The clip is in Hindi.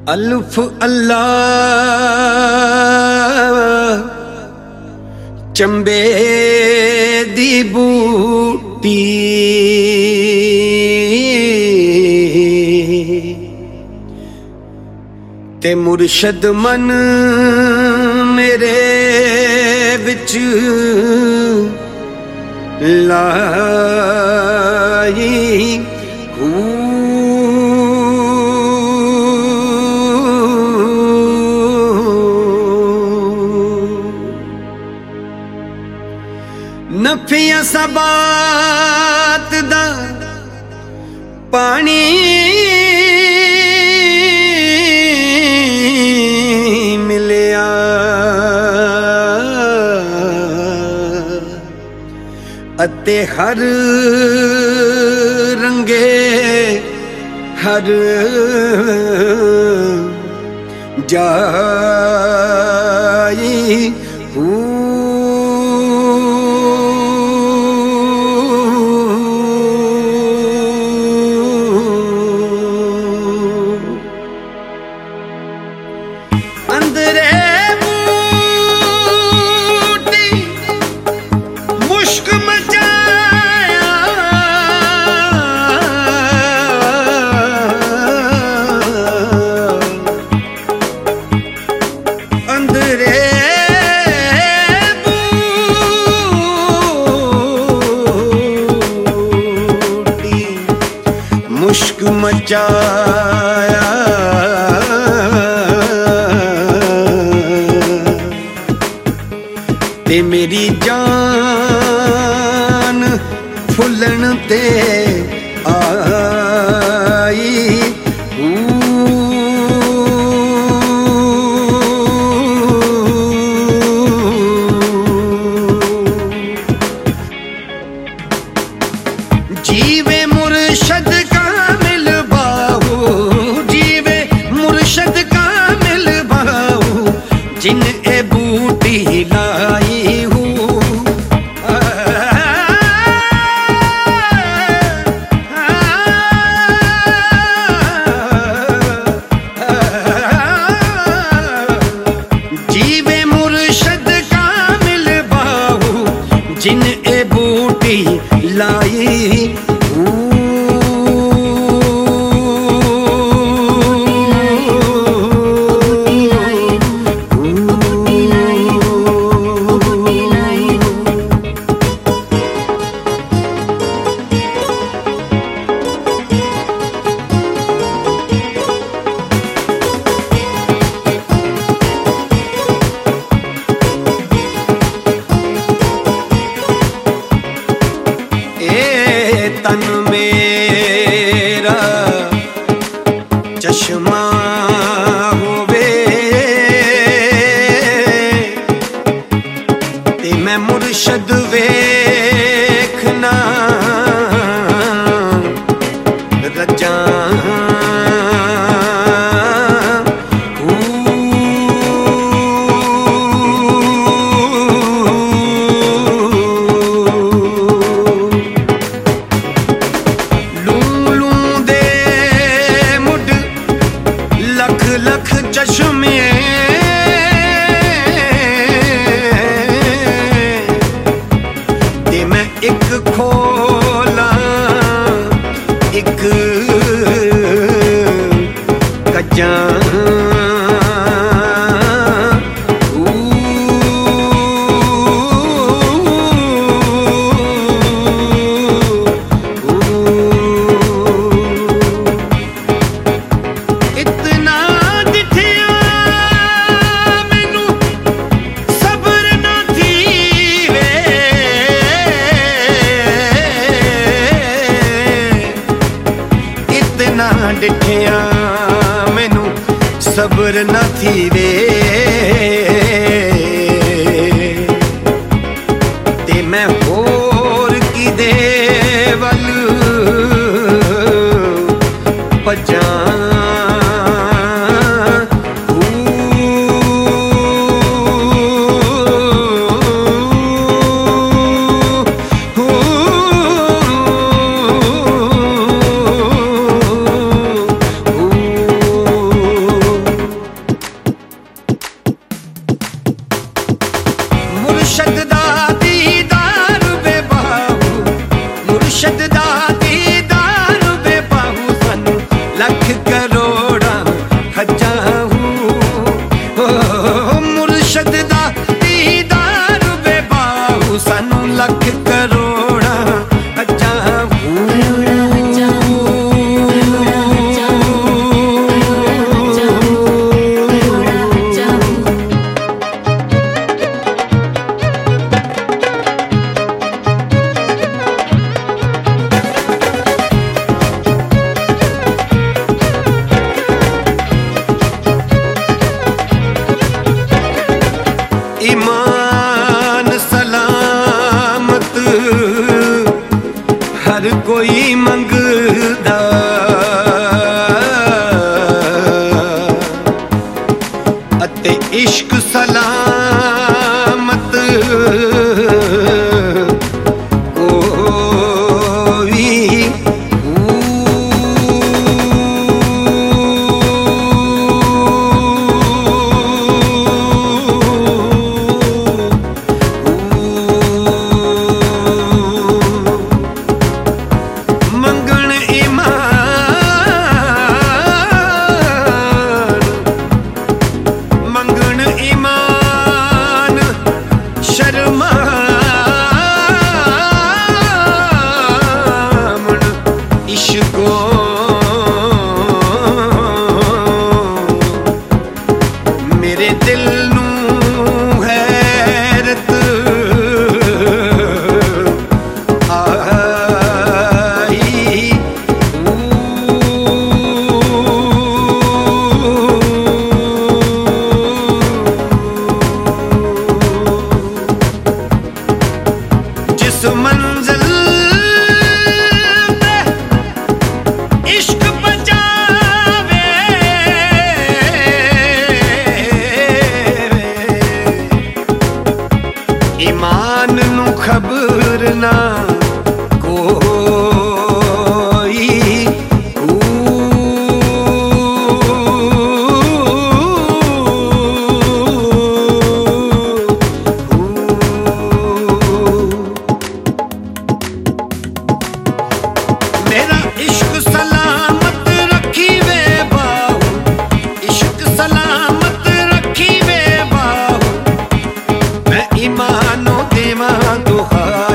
अल्फ अल्लाह चंबे दी बूटी ते मुर्शद मन मेरे विच लाई नफिया सबात दा पानी मिलिया अते हर रंगे हर जाई अंदरे बूटी मुश्क मचाया अंदरे बूटी मुश्क मचाया ते मेरी जान फुलन ते आई जीवे मुर्शद का मिल बाहू जीवे मुर्शद का मिल बाहू जिन ए बूटी लाई जिन ए बूटी लाई तन मेरा चश्मा होवे ते मैं मुर्शद वेखना रजा लख चश्मे ते मैं एक खोला एक कच्चा डिठिया मैनू सब्र न थी वे ते मैं होर की दे वल भजा हर कोई मंगदा अते इश्क सलामत मेरे दिल नू हैरत आई जिस मंजिल ईमान नू खबर ना कोई मेरा इश्क सलामत रखी वे बाहू, इश्क सलामत रखी वे बाहू, मैं ईमानो देवा दुहाई।